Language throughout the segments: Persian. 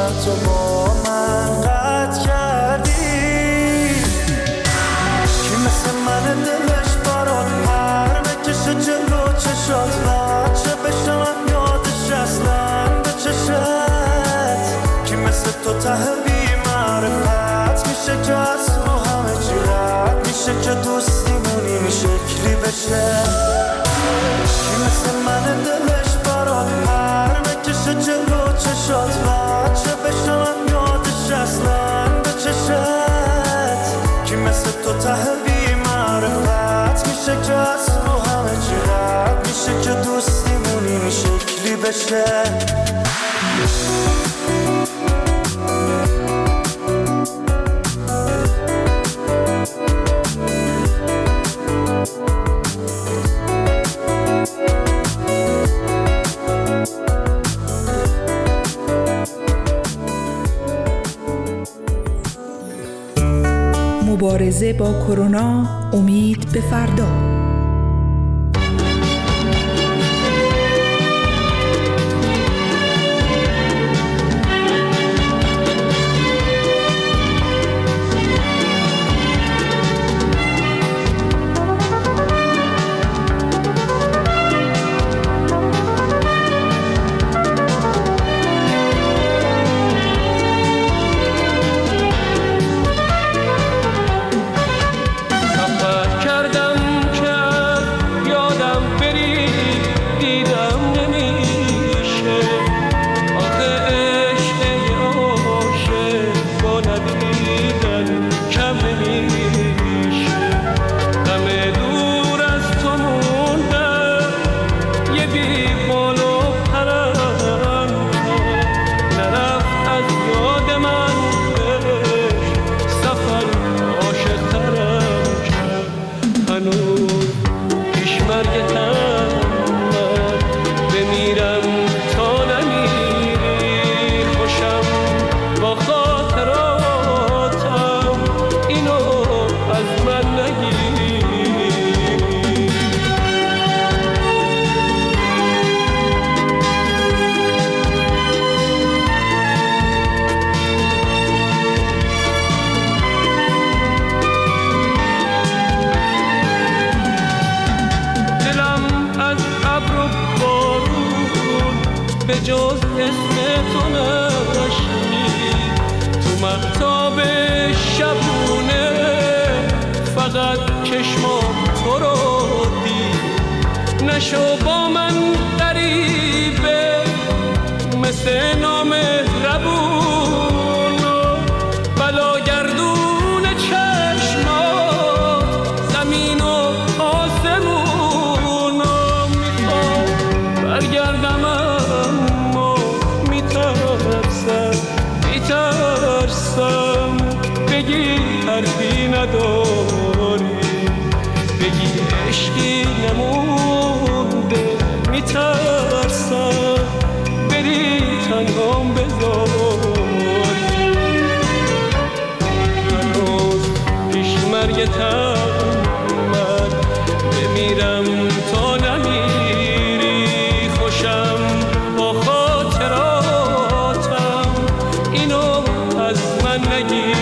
تو با من قطع کردی. کی مثل من دلش برات پر بکشه جلو چشات بچه بشم یادش اصلا به چشت. کی مثل تو ته بی معرفت میشه که از رو همه چی رد میشه که دوستیمون این شکلی بشه. کی مثل من دلش برات پر بکشه جلو چشات بچه بشم یادش اصلا به چشت. کی مثل تو ته بی معرفت میشه که از رو همه چی رد میشه که دوستیمون این شکلی بشه. مبارزه با کرونا، امید به فردا. جز اسم تو نشنید تو مهتاب شبونه، فقط چشمام تو رو دید. نشو با من غریبه مثل نامهربون و بلاگردون چشمات، زمین و آسمون و میخوام برگردم اما میترسم بگی حرفی نداری، بگی عشقی نمونده، میترسم بری تنهام بذاری. هنوز پیش مرگتم من بمیرم تا نمیری، خوشم با خاطراتم اینو از من نگیری.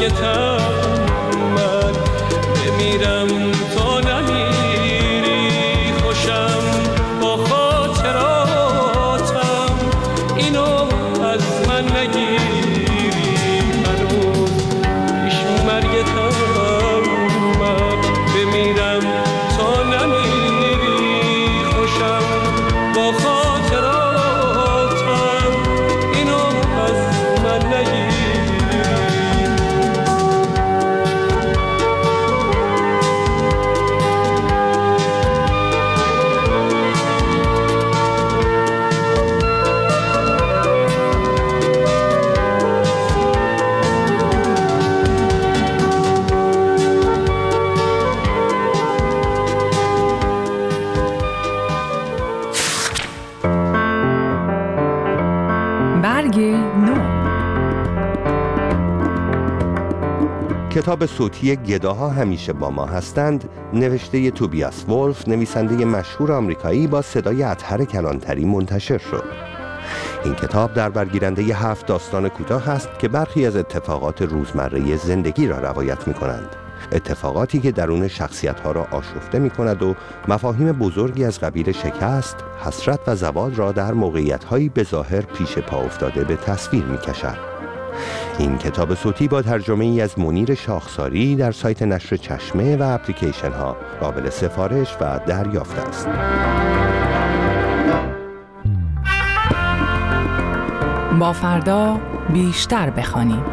مرگتم من بمیرم تا نمیری خوشم با خاطراتم اینو از من نگیری هنوز پیش مرگتم من بمیرم تا نمیری خوشم با خاطراتم اینو از من نگیری. برگ نو. کتاب صوتی گداها همیشه با ما هستند نوشته توبیاس ولف، نویسنده مشهور آمریکایی با صدای اطهر کلانتری منتشر شد. این کتاب در برگیرنده 7 داستان کوتاه است که برخی از اتفاقات روزمره زندگی را روایت می کنند. اتفاقاتی که درون شخصیت‌ها را آشفته می‌کند و مفاهیم بزرگی از قبیل شکست، حسرت و زوال را در موقعیت‌هایی به ظاهر پیش پا افتاده به تصویر می‌کشد. این کتاب صوتی با ترجمه‌ای از منیر شاخساری در سایت نشر چشمه و اپلیکیشن‌ها قابل سفارش و دریافت است. با فردا بیشتر بخوانیم.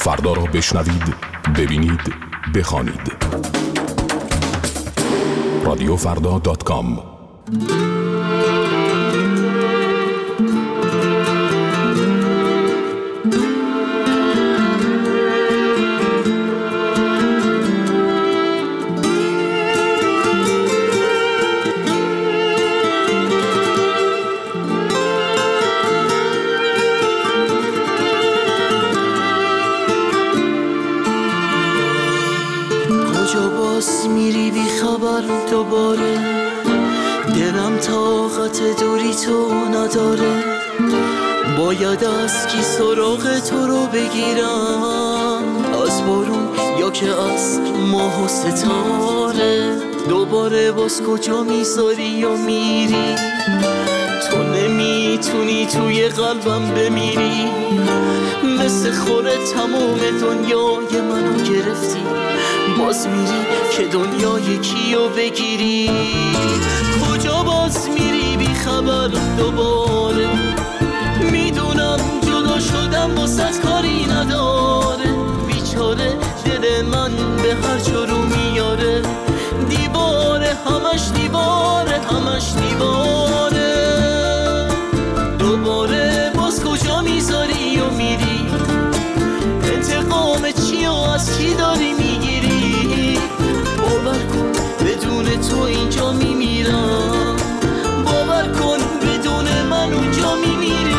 فردا را بشنوید، ببینید، بخوانید. رادیوفردا.com. کجا باز میری بی خبر دوباره، دلم طاقت دوری تو نداره. باید از کی سراغ تو رو بگیرم، از بارون یا که از ماه و ستاره. دوباره باز کجا میذاری و میری، تو نمیتونی توی قلبم بمیری. مثل خوره تمام دنیای منو گرفتی، باز میری که دنیای کیو بگیری. کجا باز میری بی خبر دوباره، میدونم جدا شدم واسه کاری نداره. بیچاره دل من به هر جا رو میاره، دیواره همش دیواره همش دیواره. دوباره باز کجا میذاری و میری، انتقام چی و از کی داری میگیری. باور کن بدون تو اینجا میمیرم، باور کن بدون من اونجا میمیری.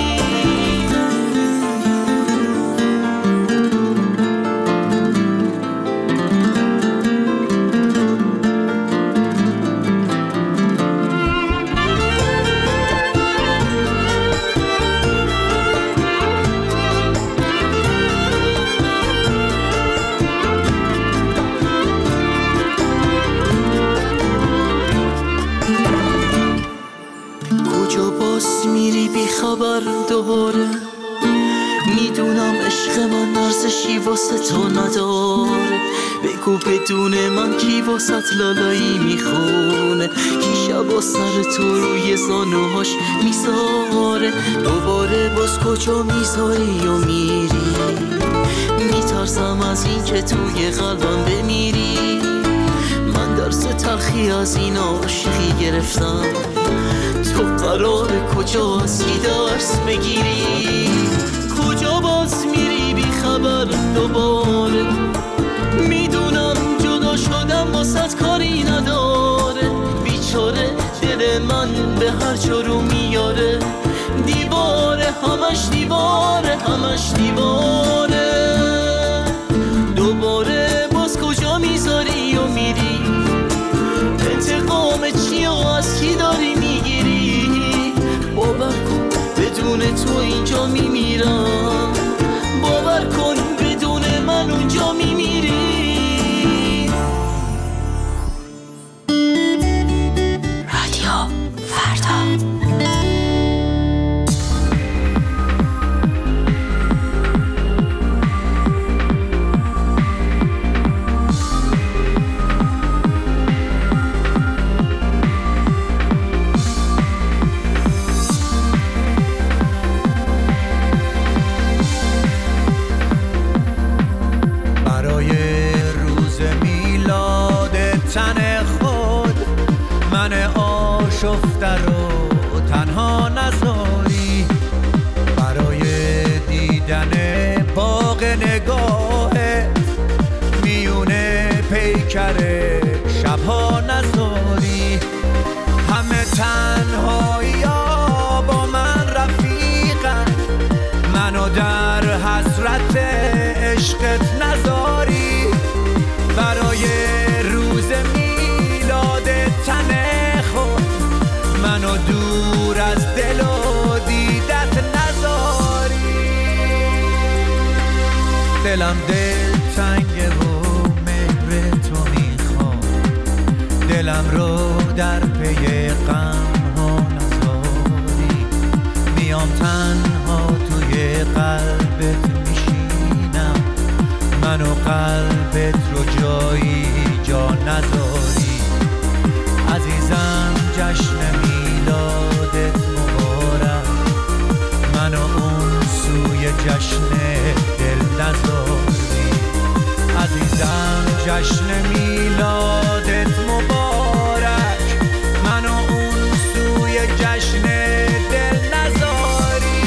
خبر دوباره، میدونم عشق من ارزشی واسه تو نداره. بگو بدون من کی واسه لالایی میخونه، کی شبا سر تو روی زانوهاش میذاره. دوباره باز کجا میذاری و میری، میترسم از این که توی قلبم بمیری. من درس تلخی از این عاشقی گرفتم، تو قرار کجا از کی درس بگیری. کجا باز میری بی خبر دوباره، میدونم جدا شدم واسه کاری نداره. بیچاره دل من به هر جا رو میاره، دیواره همش دیواره همش دیواره. دوباره باز کجا میذاری و میری، انتقام چی و از کی داری میگیری. باور کن بدون تو اینجا میمیرم، باور کن بدون من اونجا میمیری. رادیو فردا. شفته رو تنها نذاری، برای دیدن باغ نگاهت میونه پیکر شبها نذاری. همه تنهایی ها با من رفیقن، منو در حسرت عشقت نذاری. برای روز میلاد تن منو دور از دل و دیدت نذاری. دلم دل تنگه و مهر تو میخوام، دلم رو در پی غم ها نذاری. میام تنها توی قلبت میشینم، منو قلبت رو جایی جا نذاری. عزیزم جشن میلادت مبارک، منو اون سوی جشن دل نذاری. جشن میلادت مبارک، منو اون سوی جشن دل نذاری.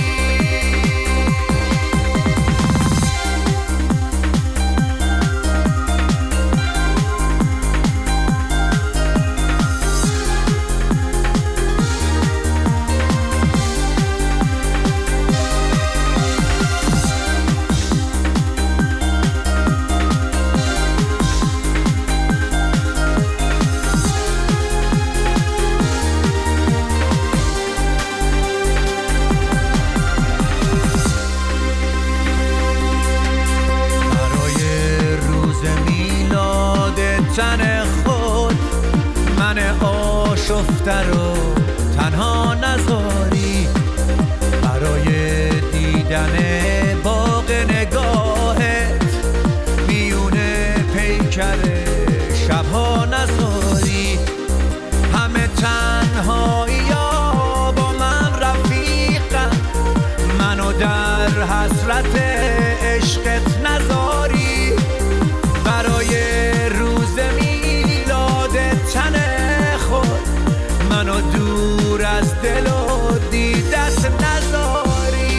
تن خود من آشفته رو تنها نذاری، برای دیدن باغ نگاهت میونه پیکر شبها نذاری. همه تنهایی ها با من رفیقم، منو در حسرت عشقت نذاری. برای روز میلاد تن خود منو دور از دل و دیدت نذاری.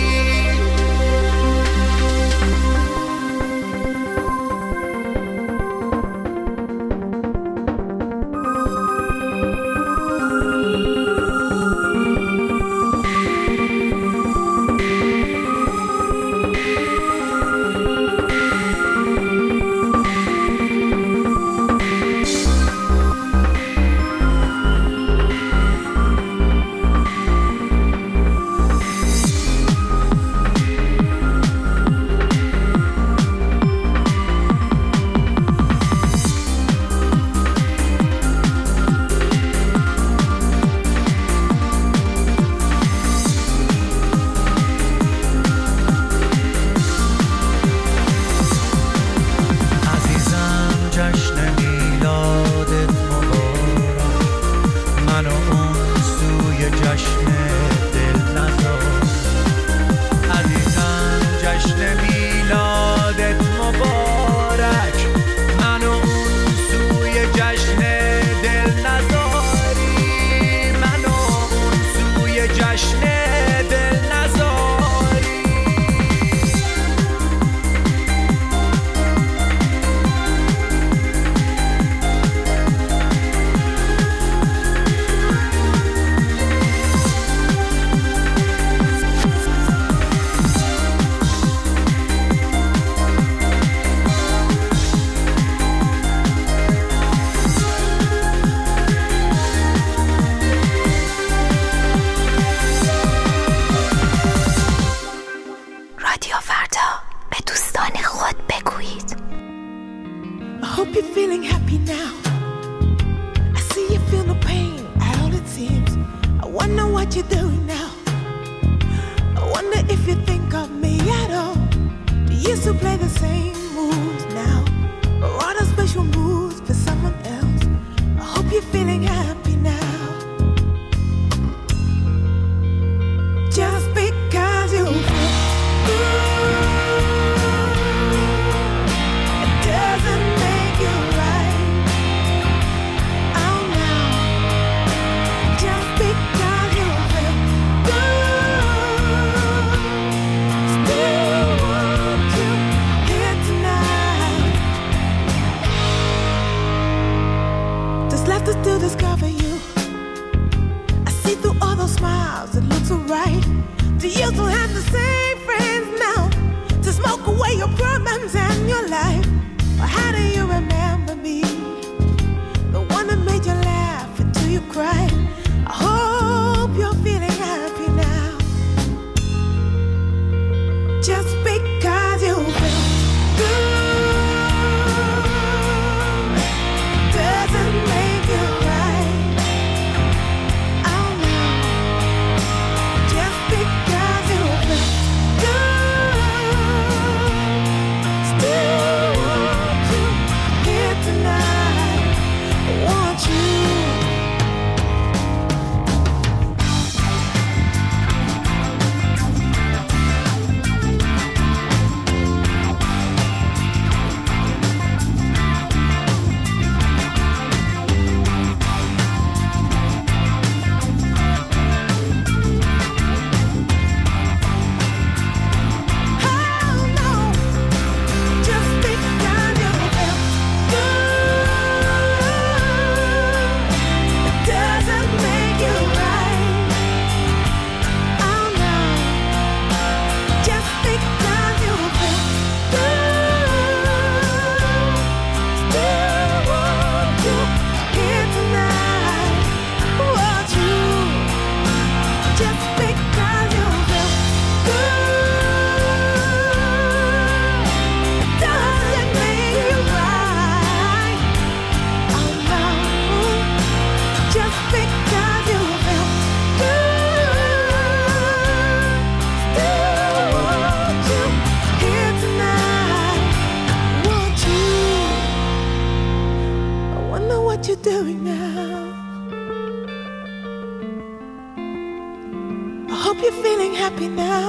hope you're feeling happy now.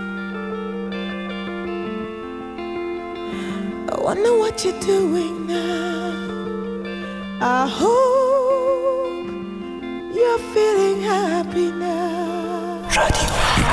I wonder what you're doing now. I hope you're feeling happy now. رادیو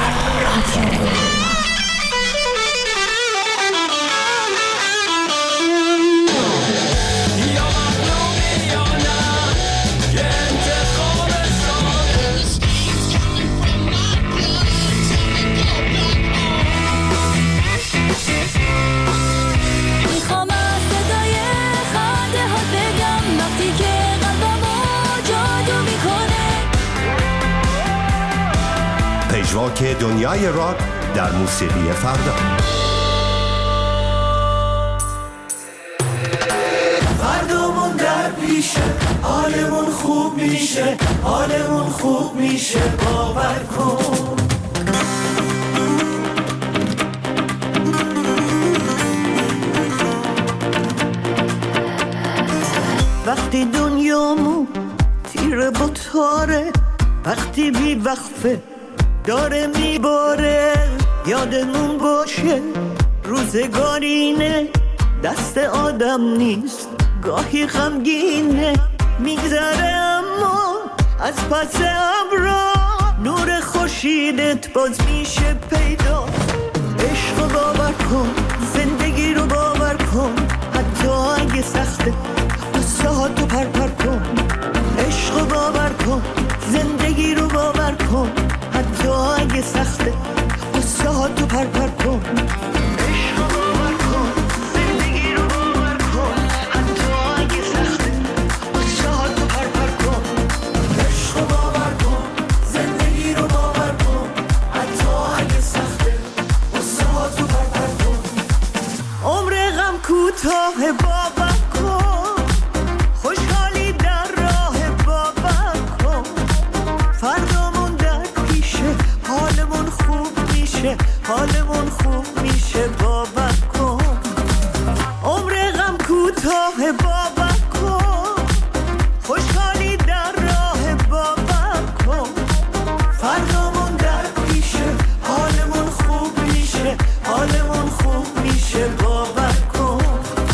پژواک دنیای راک در موسیقی فردا. فردامون در پیشه، حالمون خوب میشه، حالمون خوب میشه، باور کن. وقتی دنیامون تیره با تاره، وقتی بی وقفه داره میباره، یادمون باشه روزگارینه، دست آدم نیست، گاهی غمگینه، میگذره اما از پس ابرا نور خورشیدت باز میشه پیدا. عشق رو باور کن، زندگی رو باور کن، حتی اگه سخته قصه ها تو پر کن. عشق رو باور کن، زندگی رو باور کن، حتی اگه سخته قصه ها تو پر کن. عشق رو باور کن، زندگی رو باور کن، حتی اگه سخته قصه ها تو پر کن. عشق رو باور کن، زندگی رو باور کن، حتی اگه سخته قصه ها تو پر کن. عمر غم کوتاه باور کن، خوشحالی در راه باور کن. فردامون در پیشه، حالمون خوب میشه، حالمون خوب میشه، باور کن. عمر غم کوتاه باور کن، خوشحالی در راه باور کن. فردامون در پیشه، حالمون خوب میشه، حالمون خوب میشه، باور کن.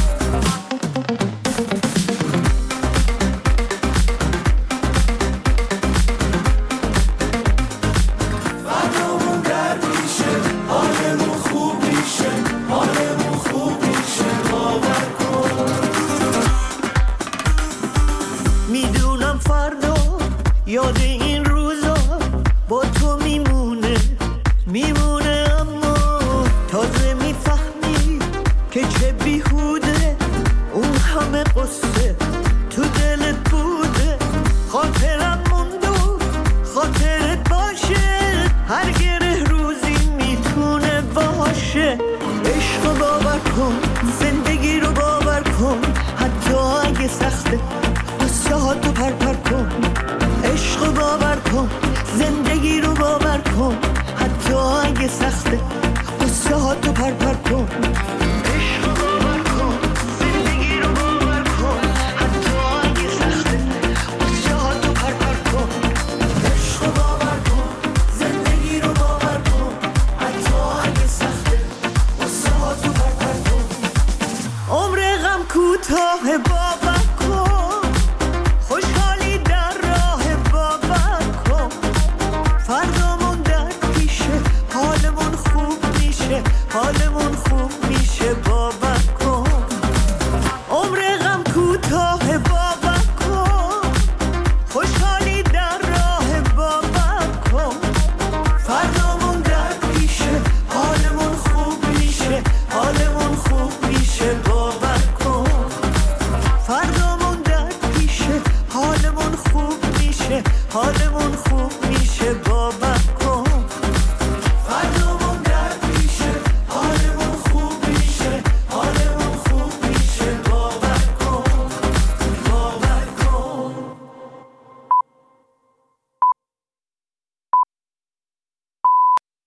فردامون در پیشه، حالمون خوب میشه، حالمون خوب میشه، باور کن. میدونم فردا یاد این روزا با تو میمونه، میمونه، اما تازه میفهمی که چه بیهوده اون همه قصه تو دلت بوده. خاطرم موندو خاطرت باشه، هر گره روزی میتونه باشه. عشق رو باور کن، زندگی رو باور کن، حتی اگه سخته قصه ها تو پر کن. عشق رو باور کن، زندگی رو باور کن، حتی اگه سخته قصه ها تو پر کن.